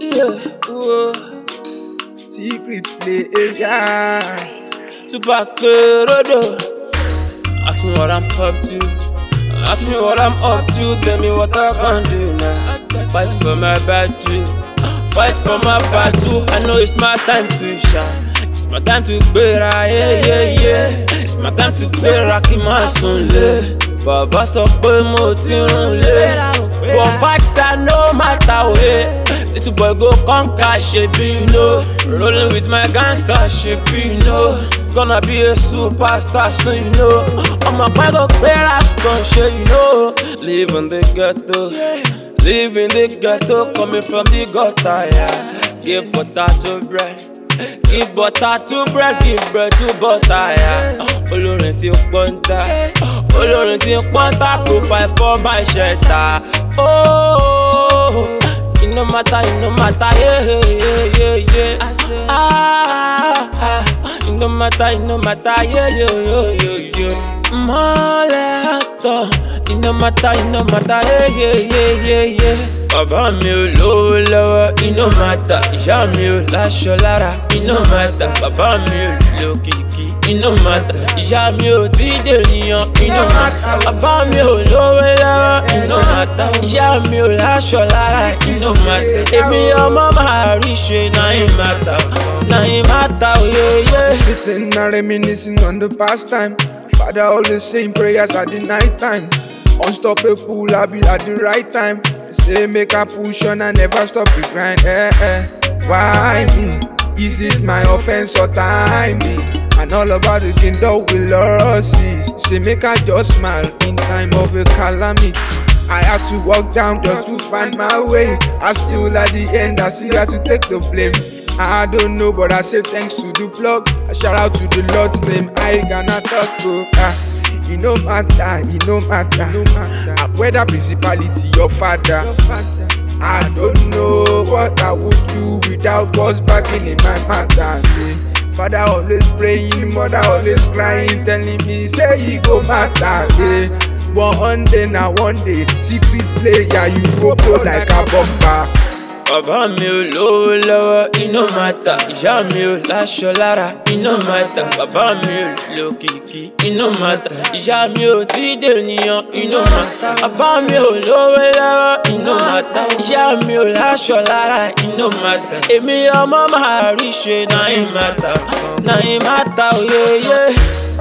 Yeah, whoa. Secret play, yeah. Tupac Rodo. Ask me what I'm up to. Ask me what I'm up to. Tell me what I can do now. Fight for my battle. Fight for my battle. I know it's my time to shine. It's my time to gbera, yeah, yeah, yeah. It's my time to gbera kí má sùn lé. Bàbá sọ pé mo ti run lé. But fighter no matter way. Little boy go conquer, shebi you know. Rolling with my gangster, shebi you know. Gonna be a superstar soon, you know. I'm a boy go gbera, gon' show you know. Live in the ghetto, live in the ghetto. Coming from the gutter, yeah. Give butter to bread. Give butter to bread, give bread to butter, yeah. Olórin tí pọ́ńtà, olórin tí pọ́ńtà, provide for my shelter. Oh, it no matter, yeah, yeah, yeah, yeah. It no matter, yeah, yeah, yeah, yeah. Mọ́lẹ̀ àtọ̀, it no matter, yeah, yeah, yeah, yeah. Bàbá mi ò lówó lọ́wọ́, it no matter. Ìyá mi ò láṣọ lára, it no matter. Bàbá mi ò lókìkí, it no matter. Ìyá mi ò tí dènìyàn, it no matter. Bàbá mi ò lówó lọ́wọ́, it no matter. Ìyá mi ò láṣọ lára, it no matter. Èmi ọmọ máa rí ṣe, na it matter, na it matter, yeah, yeah. Sitting and reminiscing on the past time. Father always saying prayers at the night time. Unstoppable, I be at the right time. Say make a push on and never stop the grind. Why me? Is it my offense or timing? And all about the kingdom with losses. Say make I just smile in time of a calamity. I have to walk down just to find my way. I still at the end, I still have to take the blame. I don't know, but I say thanks to the plug. I shout out to the Lord's name. I gonna talk to it no matter, it no matter. Whether principality or father, I don't know what I would do without God's backing in my matter. Say, father always praying, mother always crying, telling me say he go matter. Yeah. One day, now one day, secret player, you go blow like a bomber. Bàbá mi ò lówó lọ́wọ́, it no matter. Ìyá mi ò láṣọ lára, it no matter. Bàbá mi ò lókìkí, it no matter. Ìyá mi ò tí dènìyàn, it no matter. Bàbá mi ò lówó lọ́wọ́, it no matter. Ìyá mi ò láṣọ lára, it no matter. Èmi ọmọ máa rí ṣe, na it matter, yeah, yeah.